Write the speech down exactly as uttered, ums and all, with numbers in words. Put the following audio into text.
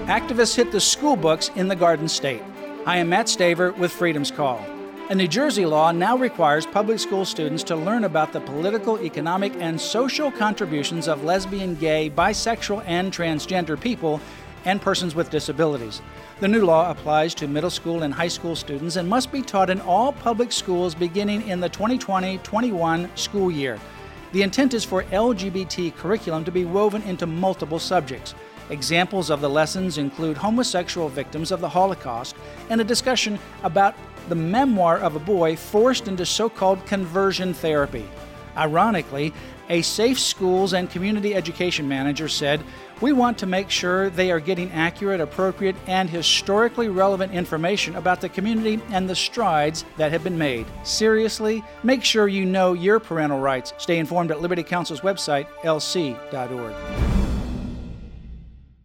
Activists hit the school books in the Garden State. I am Matt Staver with Freedom's Call. A New Jersey law now requires public school students to learn about the political, economic, and social contributions of lesbian, gay, bisexual, and transgender people and persons with disabilities. The new law applies to middle school and high school students and must be taught in all public schools beginning in the twenty twenty twenty-one school year. The intent is for L G B T curriculum to be woven into multiple subjects. Examples of the lessons include homosexual victims of the Holocaust and a discussion about the memoir of a boy forced into so-called conversion therapy. Ironically, a Safe Schools and Community Education manager said, "We want to make sure they are getting accurate, appropriate, and historically relevant information about the community and the strides that have been made." Seriously? Make sure you know your parental rights. Stay informed at Liberty Counsel's website, L C dot org.